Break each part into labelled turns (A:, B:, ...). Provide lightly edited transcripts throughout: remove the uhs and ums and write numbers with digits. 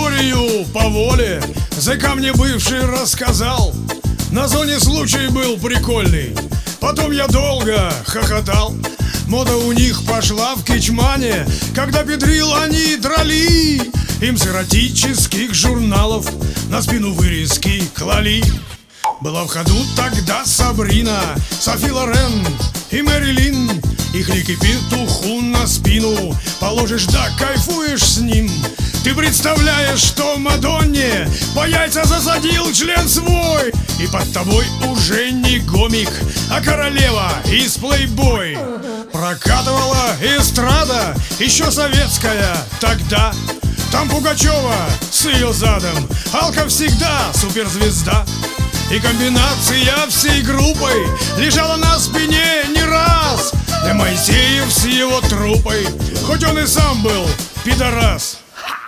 A: историю по воле зэка мне бывший рассказал. На зоне случай был прикольный, потом я долго хохотал. Мода у них пошла в Кичмане, когда педрил они драли. Им с эротических журналов на спину вырезки клали. Была в ходу тогда Сабрина, Софи Лорен и Мэрилин. Их лики петуху на спину положишь, да кайфуешь с ним. Ты представляешь, что Мадонне по яйца засадил член свой, и под тобой уже не гомик, а королева из Плейбой. Прокатывала эстрада, еще советская тогда. Там Пугачева с ее задом, Алка всегда суперзвезда. И комбинация всей группой лежала на спине не раз. Да Моисеев с его трупой, хоть он и сам был пидорас.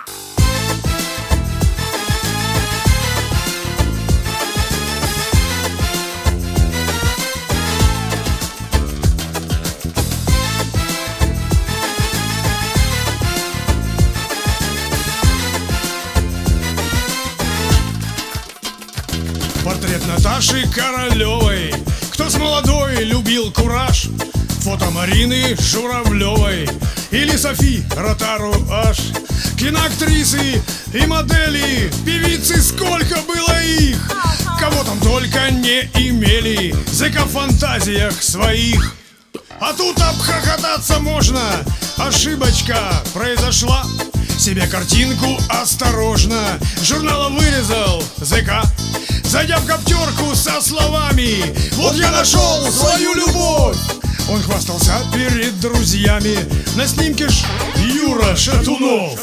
A: Портрет Наташи Королевой, кто с молодой любил кураж. Фото Марины Журавлевой или Софи Ротару аж. Киноактрисы и модели, певицы, сколько было их. Кого там только не имели, зэка в фантазиях своих. А тут обхохотаться можно, ошибочка произошла. Себе картинку осторожно журнала вырезал зэка, зайдя в коптерку со словами: вот я нашел свою любовь. Он хвастался перед друзьями, на снимке ж Юра Шатунов.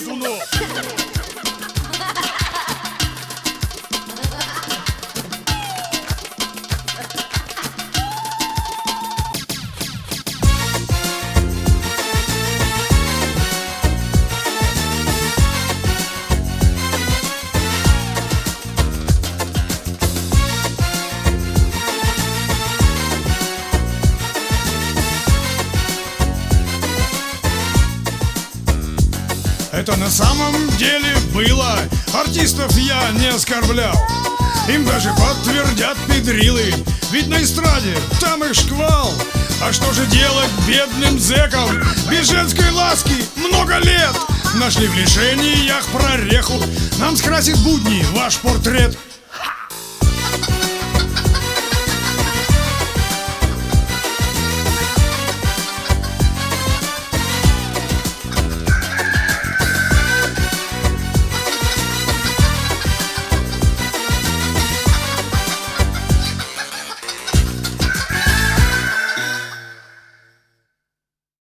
A: Это на самом деле было, артистов я не оскорблял. Им даже подтвердят педрилы, ведь на эстраде там их шквал. А что же делать бедным зэкам без женской ласки много лет? Нашли в лишениях прореху, нам скрасит будни ваш портрет.